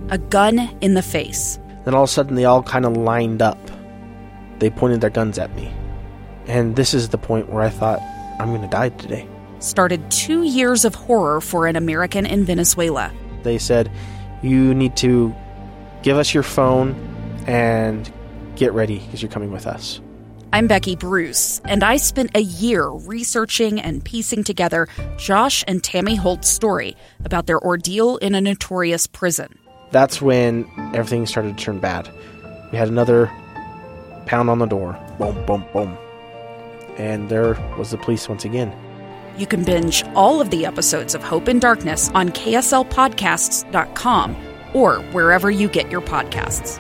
a gun in the face. Then all of a sudden, they all kind of lined up. They pointed their guns at me. And this is the point where I thought, I'm going to die today. Started 2 years of horror for an American in Venezuela. They said, you need to give us your phone and get ready because you're coming with us. I'm Becky Bruce, and I spent a year researching and piecing together Josh and Tammy Holt's story about their ordeal in a notorious prison. That's when everything started to turn bad. We had another pound on the door. Boom, boom, boom. And there was the police once again. You can binge all of the episodes of Hope in Darkness on KSLpodcasts.com or wherever you get your podcasts.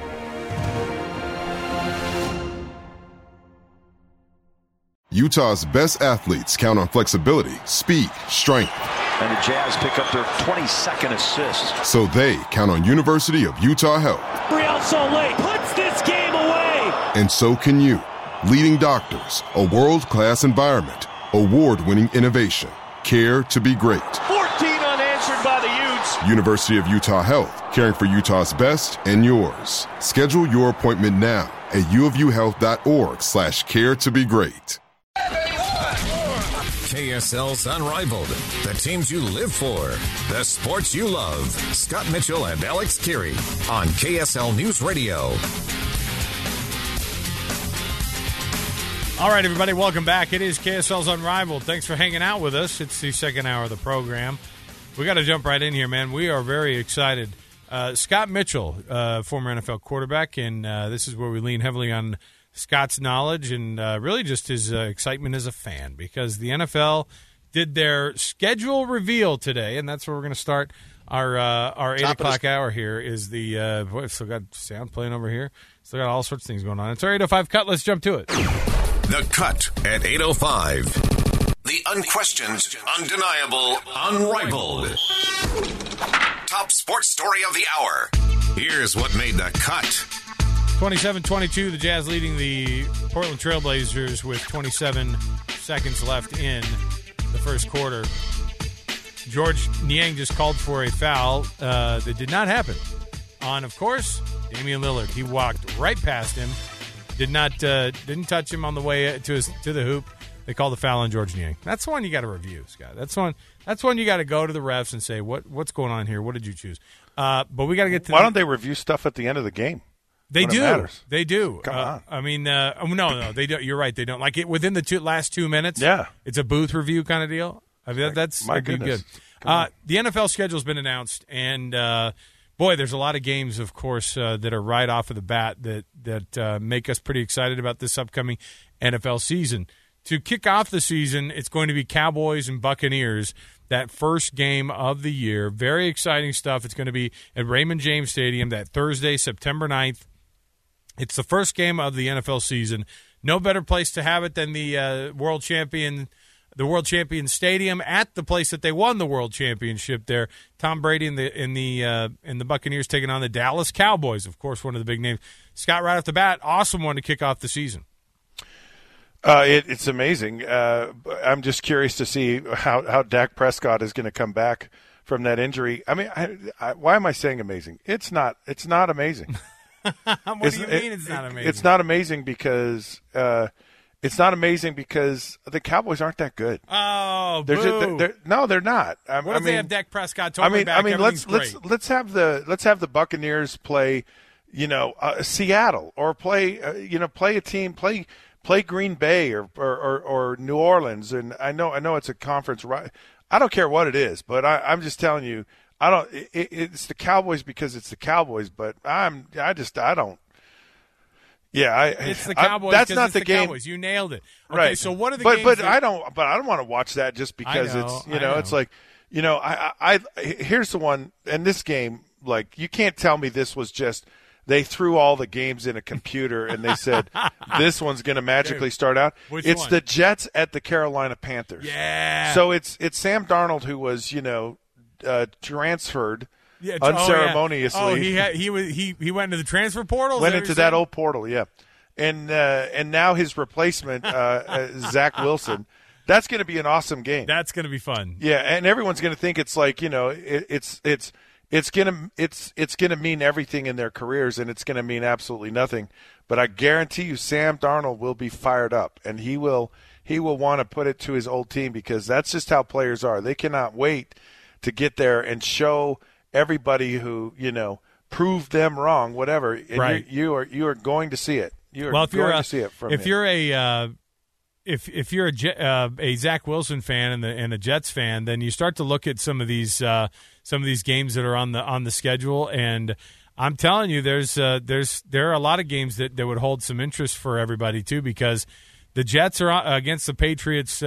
Utah's best athletes count on flexibility, speed, strength. And the Jazz pick up their 22nd assist. So they count on University of Utah Health. Real Soleil puts this game away. And so can you. Leading doctors, a world-class environment, award-winning innovation, care to be great. 14 unanswered by the Utes. University of Utah Health, caring for Utah's best and yours. Schedule your appointment now at uofuhealth.org/care to be great. KSL's Unrivaled. The teams you live for. The sports you love. Scott Mitchell and Alex Keary on KSL News Radio. All right, everybody, welcome back. It is KSL's Unrivaled. Thanks for hanging out with us. It's the second hour of the program. We got to jump right in here, man. We are very excited. Scott Mitchell, former NFL quarterback, and this is where we lean heavily on Scott's knowledge and really just his excitement as a fan, because the NFL did their schedule reveal today, and that's where we're going to start our 8 o'clock hour here. Is the boy, still got sound playing over here. Still got all sorts of things going on. It's our 8:05 cut. Let's jump to it. The Cut at 8:05. The unquestioned, undeniable, unrivaled. Top sports story of the hour. Here's what made the cut. 27-22, the Jazz leading the Portland Trailblazers with 27 seconds left in the first quarter. George Niang just called for a foul that did not happen on, of course, Damian Lillard. He walked right past him. Didn't touch him on the way to the hoop. They called the foul on George Niang. That's one you got to review, Scott. That's one you got to go to the refs and say what's going on here. What did you choose? But we got to get to. Why don't they review stuff at the end of the game? They do. They do. Come on. I mean, no, they don't. You're right. They don't like it within the last 2 minutes. Yeah, it's a booth review kind of deal. I mean, that's my goodness. Good. The NFL schedule's been announced, and boy, there's a lot of games, of course, that are right off of the bat that make us pretty excited about this upcoming NFL season. To kick off the season, it's going to be Cowboys and Buccaneers, that first game of the year. Very exciting stuff. It's going to be at Raymond James Stadium that Thursday, September 9th. It's the first game of the NFL season. No better place to have it than the World Champion Stadium at the place that they won the World Championship there. Tom Brady and the Buccaneers taking on the Dallas Cowboys, of course, one of the big names. Scott, right off the bat, awesome one to kick off the season. It's amazing. I'm just curious to see how Dak Prescott is going to come back from that injury. I mean, why am I saying amazing? It's not amazing. What do you mean it's not amazing? It's not amazing because the Cowboys aren't that good. Oh, no, they're not. What if they have Dak Prescott totally back? Let's have the Buccaneers play, Seattle, or play a team, play Green Bay or New Orleans. And I know it's a conference, right? I don't care what it is, but I'm just telling you, it's the Cowboys because it's the Cowboys, but I don't. Yeah, it's the Cowboys. That's not the game. Cowboys. You nailed it. Okay, right. So what are the games? But I don't want to watch that just because it's like, here's the one. And this game, like, you can't tell me this was just they threw all the games in a computer and they said this one's going to magically start out. It's one? The Jets at the Carolina Panthers. Yeah. So it's Sam Darnold who was transferred. Unceremoniously. Oh, he went into the transfer portal. Went into that old portal, yeah. And now his replacement, Zach Wilson. That's going to be an awesome game. That's going to be fun. Yeah, and everyone's going to think it's like it's it's gonna mean everything in their careers, and it's gonna mean absolutely nothing. But I guarantee you, Sam Darnold will be fired up, and he will want to put it to his old team, because that's just how players are. They cannot wait to get there and show everybody who, proved them wrong, whatever. And right. You are going to see it. You are well, if going you're to see it from if him. you're a if you're a Zach Wilson fan and a Jets fan, then you start to look at some of these games that are on the schedule, and I'm telling you, there are a lot of games that would hold some interest for everybody too, because the Jets are against the Patriots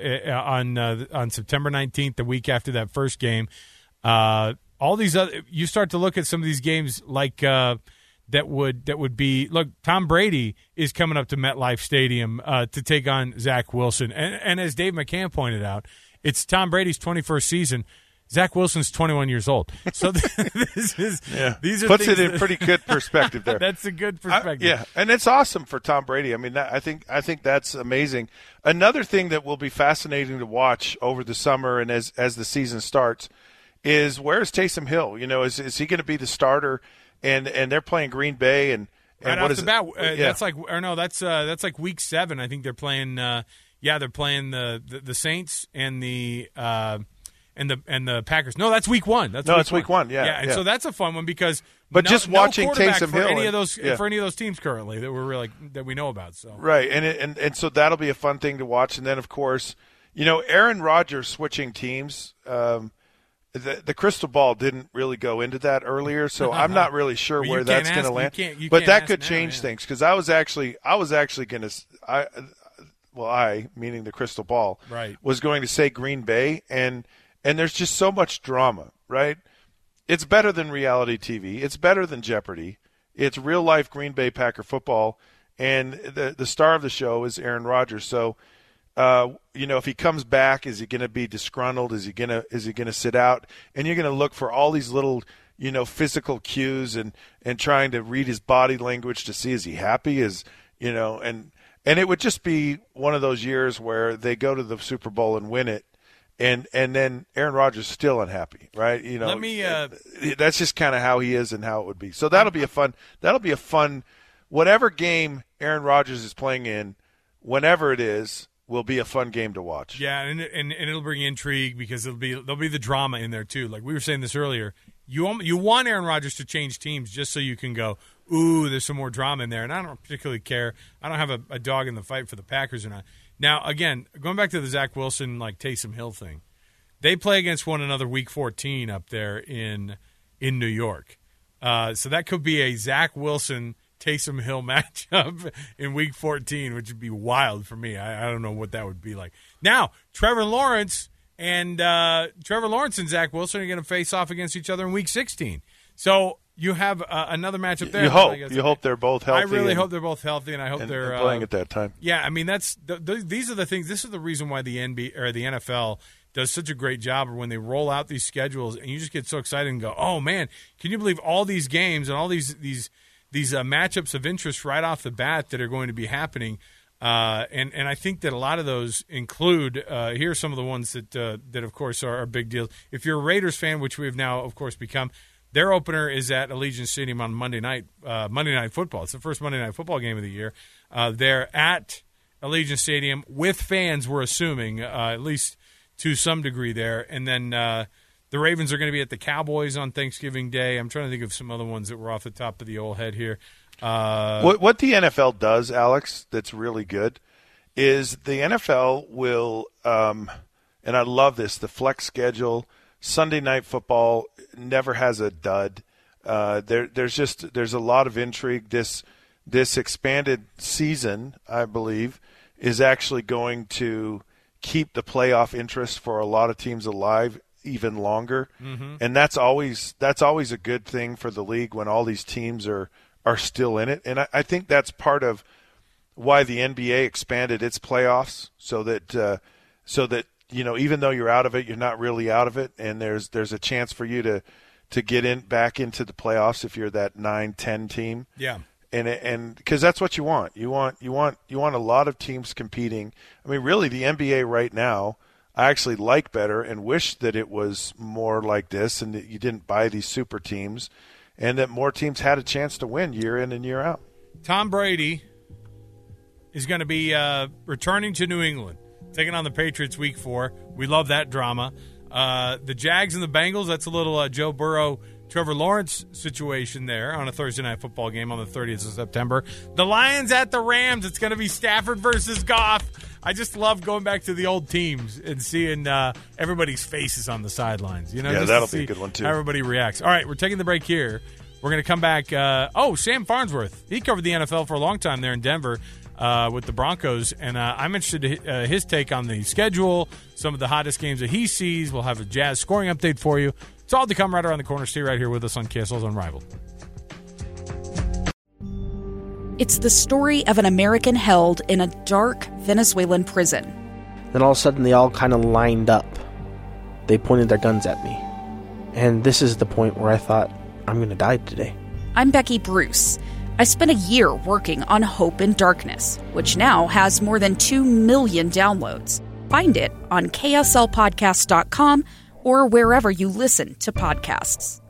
on September 19th, the week after that first game. All these other, you start to look at some of these games like that would be, look, Tom Brady is coming up to MetLife Stadium to take on Zach Wilson, and as Dave McCann pointed out, it's Tom Brady's 21st season. Zach Wilson's 21 years old. So these are puts it in pretty good perspective there. That's a good perspective. And it's awesome for Tom Brady. I mean, I think that's amazing. Another thing that will be fascinating to watch over the summer and as the season starts is, where's Taysom Hill? Is he going to be the starter? And they're playing Green Bay and right what off is the bat, that's like week 7. I think they're playing. They're playing the Saints and the Packers. No, that's week 1. It's week 1. Yeah. And so that's a fun one, because just watching Taysom Hill for any of those teams currently that we know about. So right, and so that'll be a fun thing to watch. And then of course, Aaron Rodgers switching teams. The crystal ball didn't really go into that earlier, so I'm not really sure where that's going to land. But that could change things, because I was actually going to meaning the crystal ball, right, was going to say Green Bay, and there's just so much drama, right? It's better than reality TV. It's better than Jeopardy. It's real life Green Bay Packer football, and the star of the show is Aaron Rodgers. So, if he comes back, is he going to be disgruntled? Is he going to sit out? And you're going to look for all these little, physical cues and trying to read his body language to see, is he happy? And it would just be one of those years where they go to the Super Bowl and win it, and then Aaron Rodgers is still unhappy, right? That's just kind of how he is and how it would be. So that'll be a fun whatever game Aaron Rodgers is playing in, whenever it is, will be a fun game to watch. Yeah, and it'll bring intrigue, because there'll be the drama in there too. Like we were saying this earlier, you want Aaron Rodgers to change teams just so you can go, ooh, there's some more drama in there. And I don't particularly care. I don't have a dog in the fight for the Packers or not. Now, again, going back to the Zach Wilson, Taysom Hill thing, they play against one another week 14 up there in New York. So that could be a Zach Wilson Taysom Hill matchup in week 14, which would be wild for me. I don't know what that would be like. Now, Trevor Lawrence and Zach Wilson are going to face off against each other in week 16. So you have another matchup there. You hope they're both healthy. I really hope they're both healthy, and I hope they're playing at that time. Yeah, I mean, these are the things. This is the reason why the NBA or the NFL does such a great job when they roll out these schedules, and you just get so excited and go, "Oh man, can you believe all these games and all these matchups of interest right off the bat that are going to be happening?" And I think that a lot of those include here are some of the ones that of course are big deals. If you're a Raiders fan, which we've now of course become, their opener is at Allegiant Stadium on Monday Night Football. It's the first Monday Night Football game of the year. They're at Allegiant Stadium with fans, we're assuming, at least to some degree there. And then the Ravens are going to be at the Cowboys on Thanksgiving Day. I'm trying to think of some other ones that were off the top of the old head here. What the NFL does, Alex, that's really good, is the NFL will, and I love this, the flex schedule, Sunday Night Football never has a dud. There's a lot of intrigue. This expanded season, I believe, is actually going to keep the playoff interest for a lot of teams alive even longer. Mm-hmm. And that's always a good thing for the league when all these teams are still in it. And I think that's part of why the NBA expanded its playoffs so that even though you're out of it, you're not really out of it, and there's a chance for you to get back into the playoffs if you're that 9-10 team. Yeah. And because that's what you want. You want a lot of teams competing. I mean, really, the NBA right now, I actually like better and wish that it was more like this and that you didn't buy these super teams and that more teams had a chance to win year in and year out. Tom Brady is going to be returning to New England, taking on the Patriots week 4. We love that drama. The Jags and the Bengals, that's a little Joe Burrow, Trevor Lawrence situation there on a Thursday night football game on the 30th of September. The Lions at the Rams. It's going to be Stafford versus Goff. I just love going back to the old teams and seeing everybody's faces on the sidelines. You know, yeah, just that'll to be a good one, too. How everybody reacts. All right, we're taking the break here. We're going to come back. Sam Farnsworth. He covered the NFL for a long time there in Denver with the Broncos, and I'm interested in his take on the schedule, some of the hottest games that he sees. We'll have a Jazz scoring update for you. It's all to come right around the corner. Stay right here with us on KSL's Unrivaled. It's the story of an American held in a dark Venezuelan prison. Then all of a sudden they all kind of lined up. They pointed their guns at me. And this is the point where I thought, I'm going to die today. I'm Becky Bruce. I spent a year working on Hope in Darkness, which now has more than 2 million downloads. Find it on KSLpodcast.com or wherever you listen to podcasts.